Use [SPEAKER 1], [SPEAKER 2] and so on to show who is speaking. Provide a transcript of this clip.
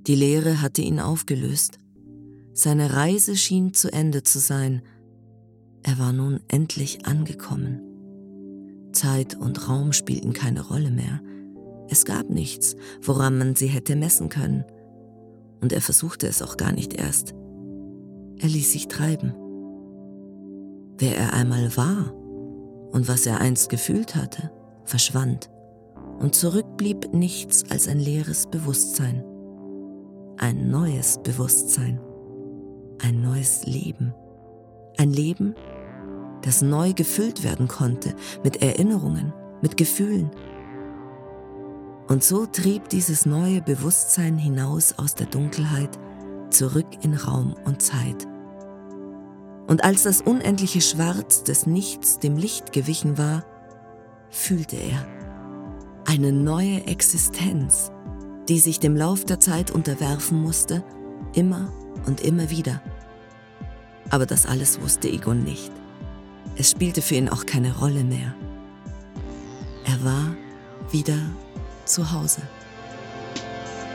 [SPEAKER 1] Die Leere hatte ihn aufgelöst. Seine Reise schien zu Ende zu sein. Er war nun endlich angekommen. Zeit und Raum spielten keine Rolle mehr. Es gab nichts, woran man sie hätte messen können. Und er versuchte es auch gar nicht erst. Er ließ sich treiben. Wer er einmal war und was er einst gefühlt hatte, verschwand. Und zurück blieb nichts als ein leeres Bewusstsein. Ein neues Bewusstsein. Ein neues Leben. Ein Leben, das neu gefüllt werden konnte mit Erinnerungen, mit Gefühlen. Und so trieb dieses neue Bewusstsein hinaus aus der Dunkelheit, zurück in Raum und Zeit. Und als das unendliche Schwarz des Nichts dem Licht gewichen war, fühlte er eine neue Existenz, die sich dem Lauf der Zeit unterwerfen musste, immer und immer wieder. Aber das alles wusste Egon nicht. Es spielte für ihn auch keine Rolle mehr. Er war wieder zu Hause.